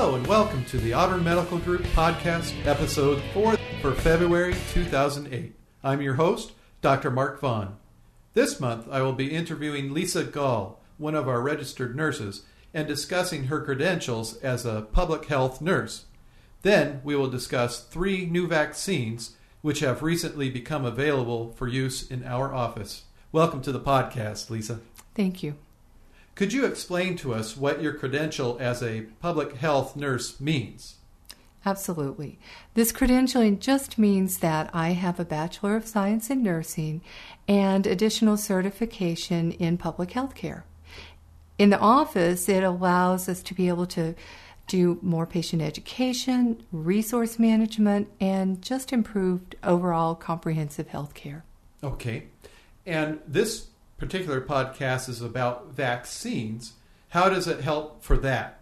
Hello and welcome to the Auburn Medical Group podcast, episode 4 for February 2008. I'm your host, Dr. Mark Vaughn. This month I will be interviewing Lisa Gall, one of our registered nurses, and discussing her credentials as a public health nurse. Then we will discuss 3 new vaccines which have recently become available for use in our office. Welcome to the podcast, Lisa. Thank you. Could you explain to us what your credential as a public health nurse means? Absolutely. This credentialing just means that I have a Bachelor of Science in Nursing and additional certification in public health care. In the office, it allows us to be able to do more patient education, resource management, and just improved overall comprehensive health care. Okay. And this particular podcast is about vaccines. How does it help for that?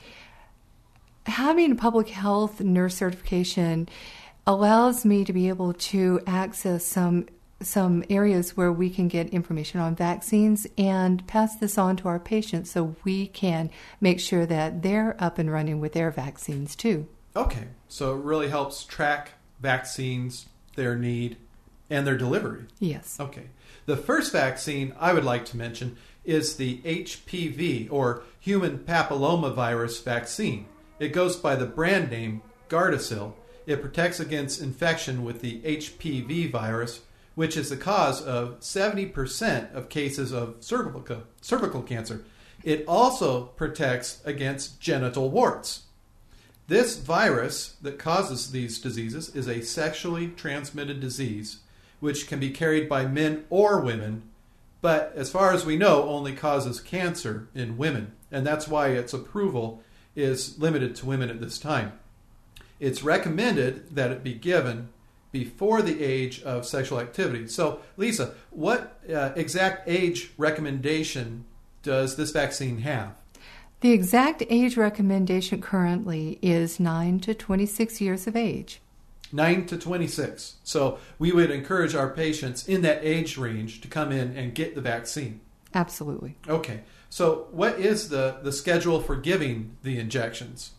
Having a public health nurse certification allows me to be able to access some areas where we can get information on vaccines and pass this on to our patients so we can make sure that they're up and running with their vaccines too. Okay, so it really helps track vaccines, their need, and their delivery. Yes. Okay. The first vaccine I would like to mention is the HPV, or human papillomavirus vaccine. It goes by the brand name Gardasil. It protects against infection with the HPV virus, which is the cause of 70% of cases of cervical cancer. It also protects against genital warts. This virus that causes these diseases is a sexually transmitted disease, which can be carried by men or women, but as far as we know, only causes cancer in women, and that's why its approval is limited to women at this time. It's recommended that it be given before the age of sexual activity. So, Lisa, what exact age recommendation does this vaccine have? The exact age recommendation currently is 9 to 26 years of age. 9 to 26. So we would encourage our patients in that age range to come in and get the vaccine. Absolutely. Okay. So what is the schedule for giving the injections?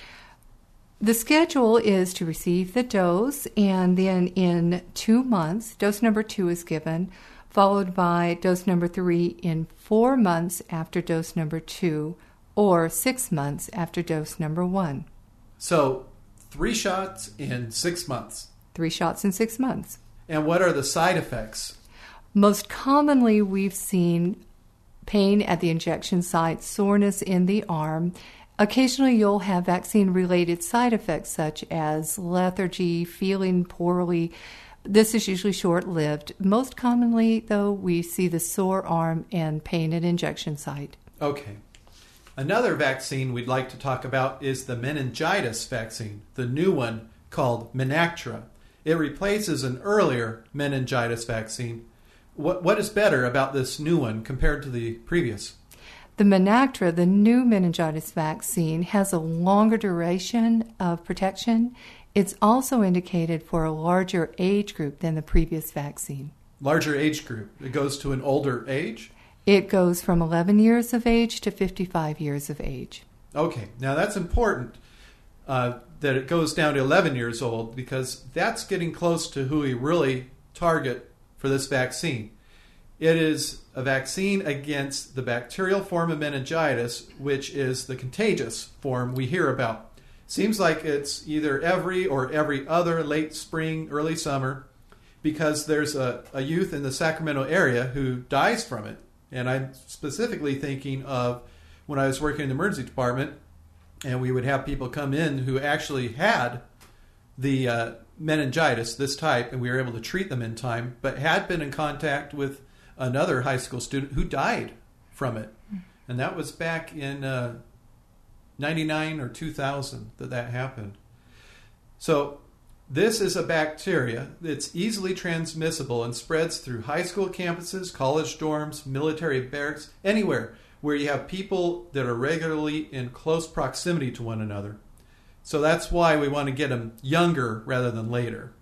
The schedule is to receive the dose, and then in 2 months, dose number 2 is given, followed by dose number 3 in 4 months after dose number 2, or 6 months after dose number 1. So 3 shots in 6 months. 3 shots in 6 months. And what are the side effects? Most commonly, we've seen pain at the injection site, soreness in the arm. Occasionally, you'll have vaccine-related side effects such as lethargy, feeling poorly. This is usually short-lived. Most commonly, though, we see the sore arm and pain at injection site. Okay. Another vaccine we'd like to talk about is the meningitis vaccine, the new one called Menactra. It replaces an earlier meningitis vaccine. What is better about this new one compared to the previous? The Menactra, the new meningitis vaccine, has a longer duration of protection. It's also indicated for a larger age group than the previous vaccine. Larger age group. It goes to an older age? It goes from 11 years of age to 55 years of age. Okay. Now that's important that it goes down to 11 years old, because that's getting close to who we really target for this vaccine. It is a vaccine against the bacterial form of meningitis, which is the contagious form we hear about. Seems like it's either every or every other late spring, early summer, because there's a youth in the Sacramento area who dies from it. And I'm specifically thinking of when I was working in the emergency department, and we would have people come in who actually had the meningitis, this type, and we were able to treat them in time, but had been in contact with another high school student who died from it. And that was back in 99 or 2000 that happened. So this is a bacteria that's easily transmissible and spreads through high school campuses, college dorms, military barracks, anywhere where you have people that are regularly in close proximity to one another. So that's why we want to get them younger rather than later.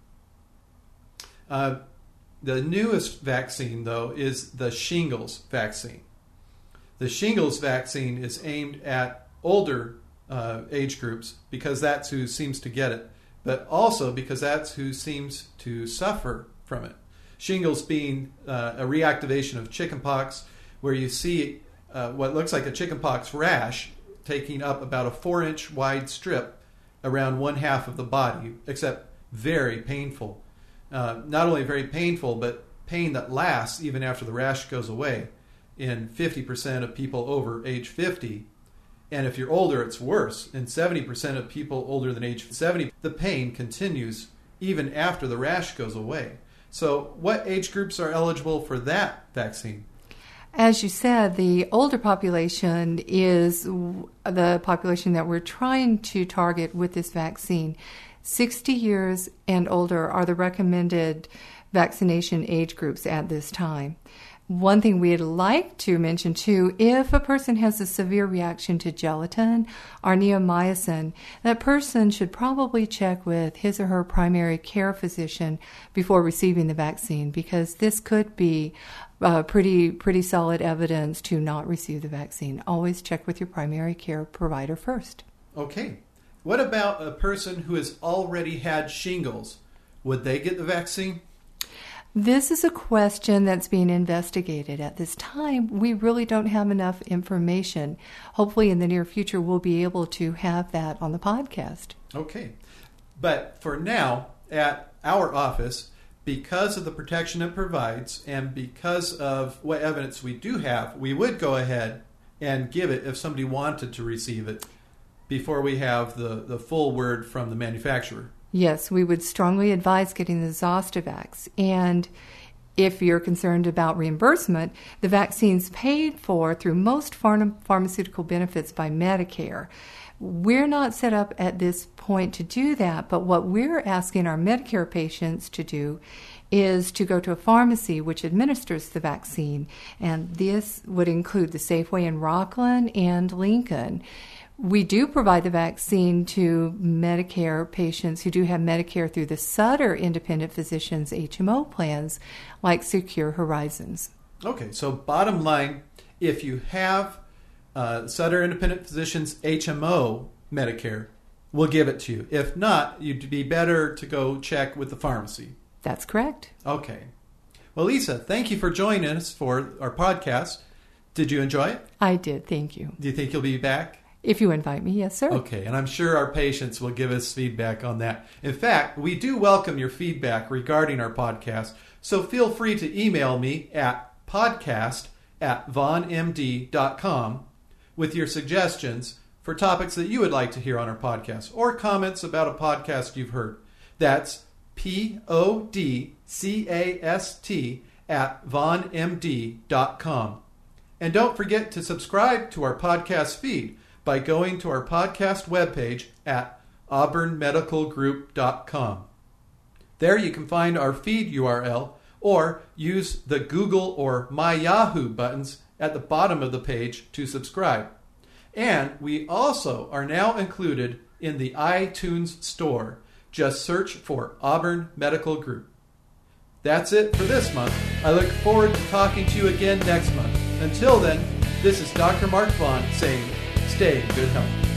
The newest vaccine, though, is the shingles vaccine. The shingles vaccine is aimed at older age groups because that's who seems to get it, but also because that's who seems to suffer from it. Shingles being a reactivation of chickenpox, where you see what looks like a chickenpox rash taking up about a 4-inch wide strip around one half of the body, except very painful. Not only very painful, but pain that lasts even after the rash goes away in 50% of people over age 50. And if you're older, it's worse. In 70% of people older than age 70, the pain continues even after the rash goes away. So what age groups are eligible for that vaccine? As you said, the older population is the population that we're trying to target with this vaccine. 60 years and older are the recommended vaccination age groups at this time. One thing we'd like to mention, too, if a person has a severe reaction to gelatin or neomycin, that person should probably check with his or her primary care physician before receiving the vaccine, because this could be pretty solid evidence to not receive the vaccine. Always check with your primary care provider first. Okay. What about a person who has already had shingles? Would they get the vaccine? This is a question that's being investigated at this time. We really don't have enough information. Hopefully in the near future we'll be able to have that on the podcast. Okay. But for now, at our office, because of the protection it provides and because of what evidence we do have, we would go ahead and give it if somebody wanted to receive it before we have the full word from the manufacturer. Yes, we would strongly advise getting the Zostavax. And if you're concerned about reimbursement, the vaccine's paid for through most pharmaceutical benefits by Medicare. We're not set up at this point to do that, but what we're asking our Medicare patients to do is to go to a pharmacy which administers the vaccine. And this would include the Safeway in Rockland and Lincoln. We do provide the vaccine to Medicare patients who do have Medicare through the Sutter Independent Physicians HMO plans, like Secure Horizons. Okay, so bottom line, if you have Sutter Independent Physicians HMO Medicare, we'll give it to you. If not, you'd be better to go check with the pharmacy. That's correct. Okay. Well, Lisa, thank you for joining us for our podcast. Did you enjoy it? I did, thank you. Do you think you'll be back? If you invite me, yes, sir. Okay, and I'm sure our patients will give us feedback on that. In fact, we do welcome your feedback regarding our podcast, so feel free to email me at podcast@vaughnmd.com with your suggestions for topics that you would like to hear on our podcast or comments about a podcast you've heard. That's podcast@vaughnmd.com. And don't forget to subscribe to our podcast feed by going to our podcast webpage at auburnmedicalgroup.com. There you can find our feed URL or use the Google or My Yahoo buttons at the bottom of the page to subscribe. And we also are now included in the iTunes store. Just search for Auburn Medical Group. That's it for this month. I look forward to talking to you again next month. Until then, this is Dr. Mark Vaughn saying, stay in good health.